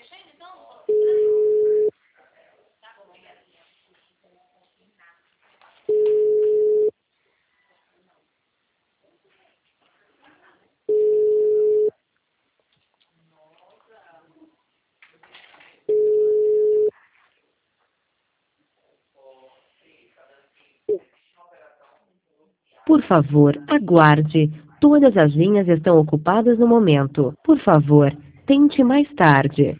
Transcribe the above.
Por favor, aguarde. Todas as linhas estão ocupadas no momento. Por favor, tente mais tarde.